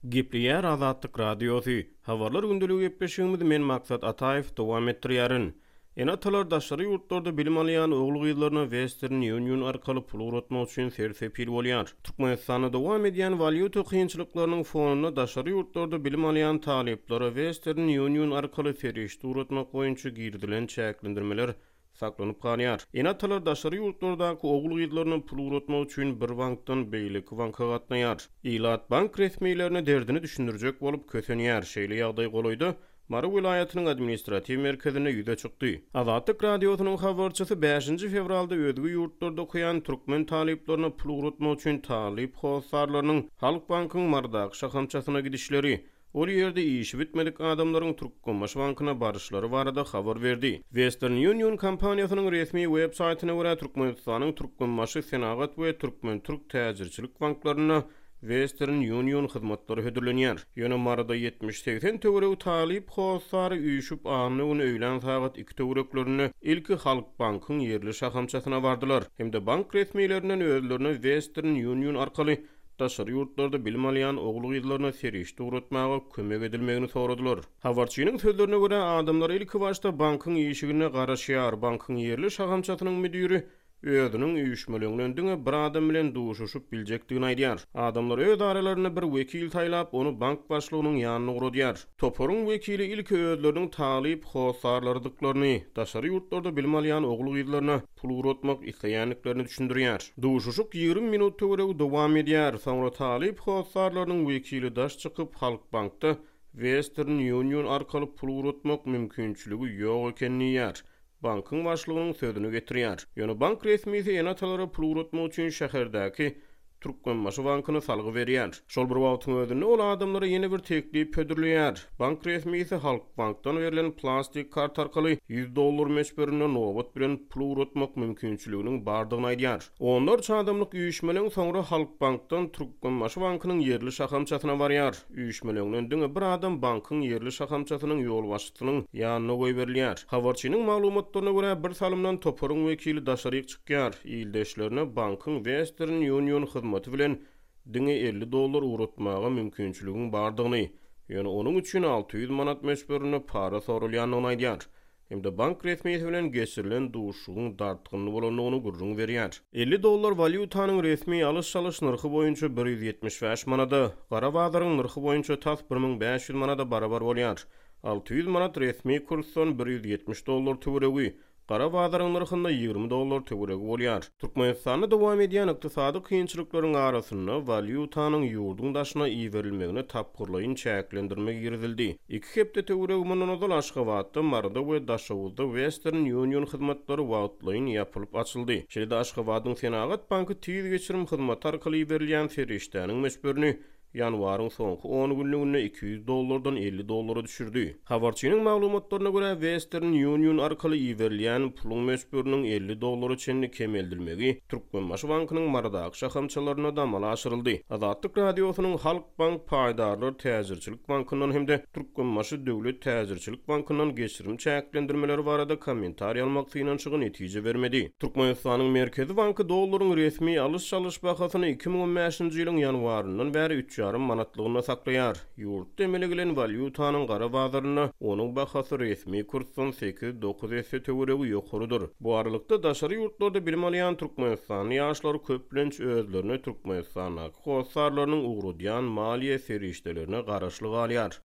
Gipliýär Azatlyk Radiosu. Habarlar gündeligi gepleşigimizi men maksat Ataev dowam etdirýärin. Enatalar daşary ýurtlarda bilim alýan ogul gyzlaryna Western Union arkaly pul uratmak üçin sersepil bolýar. Türkmenistanda dowam edýän valyuta kynçylyklarynyň fonuna daşary ýurtlarda bilim alýan talyplary Western Union arkaly ferişde uratmak boýunça girdilen çäklendirmeler saklanyp galýar. Enatalar daşary ýurtlardaky ogul gyzlaryny pul uratmak üçin bir bankdan beýleki banka gatnaýar. Ilat bank resmiýetlerine derdini düşündirjek bolup kösenýär. Şeýle ýagdaý golaýdy. Mara vilayatynyň administrativ merkezine ýüze çykdy. Azatlyk radiosynyň habarçysy 5-nji fevralda özgi ýurtlarda okuyan türkmen talyplaryna pul uratmak üçin talyp howsarlarynyň Halk bankynyň mardaky şahamçasyna gidişleri, ol ýerde işi bitmedik adamlaryň Türkmenbaş bankyna barışlary barada habar berdi. Western Union kompaniýasynyň resmi web saýtyna görä Türkmenistanyň Türkmenbaşy Senagat we Türk täzirçilik banklaryna Western Union hyzmatlary hödürlenýär. Ýöne marada 70-80 töwerek talyp howsary üýüşüp anyň öýlen sagat 2 töwereklerini ilki Halk bankynyň ýerli şahamçasyna bardylar. Hemde bank resmiýetlerinden özlerine Western Union arkaly daşary ýurtlarda bilim alýan ogul gyzlaryna serişde uratmaga kömek edilmegini soradylar. Habarçynyň sözlerine görä adamlar ilki başda bankyň ýeşigine garaşýar. Bankyň ýerli şahamçasynyň müdiri özüniň üýüşmelerini bir adam bilen duşuşup biljekdigini aýdýar. Adamlar öz aralaryna bir wekil taýlap, onu bank başlygynyň ýanyna guradyar. Toporuň wekili ilki özleriniň talyp howsarlaryklaryny daşary ýurtlarda bilim alýan ogul gyzlaryna pul uratmak isleýänliklerini düşündirýär. Duşuşuk 20 minut töwerek dowam edýär. Soňra talyp howsarlarynyň wekili daş çykyp Halk bankda Western Union arkaly pul uratmak mümkinçiligi ýok ekenini ýer. Bankyň başlygynyň sözüni getirýär. Ýöne bank resmiýeti enatalara pul uratmak üçin şäherdäki Türkmenbaş bankyny salgy berýär. Şol bir wagtyň özünde ol adamlara ýene bir teklip hödürleýär. Bank resmiýeti Halk bankdan berilen plastik kart arkaly $100 meşberine nobat bilen pul uratmak mümkinçiliginiň bardygyny aýdýar. Onlarça adamlyk üýüşmeleň soňra Halk bankdan Türkmenbaş bankynyň ýerli şahamçasyna barýar. Üýüşmeleňden diňe bir adam bankyň ýerli şahamçasynyň ýol başçysynyň ýanyna goýberilýär. Habarçynyň maglumatlaryna görä bir salymdan toporuň wekili daşaryk çykýar. Ýyldaşlaryna bankyň Western Union bilen diňe $50 uratmaga mümkinçiligiň bardygyny, ýöne onuň üçin 600 manat meşberine para sorulýanyny aýdýar. Hemde bank resmiýeti bilen geçirilen duşugyň dartgyny bolanyny gurrun berýär. $50 valyutanyň resmi alış-salış narxy boýunça 175 manada, gara bazaryň narxy boýunça tas 1500 manada barabar bolýar. 600 manat resmi kursdan $170 töweregi, Gara bazaryň narxynda $20 töweregi bolýar. Türkmenistanda dowam edýän ykdysady kynçylyklaryň arasynda valyutanyň ýurdun daşyna iýerilmegini tapgyrlaýyn çäklendirme girildi. 2 hepde töweregi mundan Aşgabatda marda we Daşawuzda Western Union hyzmatlary wagtlaýyn ýapylyp açyldy. Şeýle Aşgabatyň Senagat banky tiz geçirim hyzmat arkaly berilýän ferişdäniň meşberini ýanwaryň soňky 10 günlügine $200'dan $50 düşürdi. Habarçynyň maglumatlaryna görä Western Union arkaly iýerilýän puluň meşberiniň $50 çenli kemeldirmegi Türkmenbaş bankynyň maradaky şahamçalaryna da amal aşyryldy. Azatlyk radiosynyň Halk bank paýdarlar täzirçilik bankynyň hemde Türkmenbaş döwlet täzirçilik bankynyň geçirim çäklendirmeleri barada kommentariýa almak synyň çygy netije bermedi. Türkmenistanyň Merkezi banky dollaryň resmi alış-salış bahasyny 2015-nji ýylyň ýanwaryndan bäri 3,5 manatlygyna saklaýar. Ýurt demeligilen valyutanyň gara bazaryna onuň bahasy resmi kursdan 8-9 esse töweregi ýokarydyr. Bu aralykda daşary ýurtlarda bilim alýan Türkmenistan ýaşlary köplenç özlerini Türkmenistanyň howsarlarynyň ugrudýan maliýe serişdelerine garaşlyk alýar.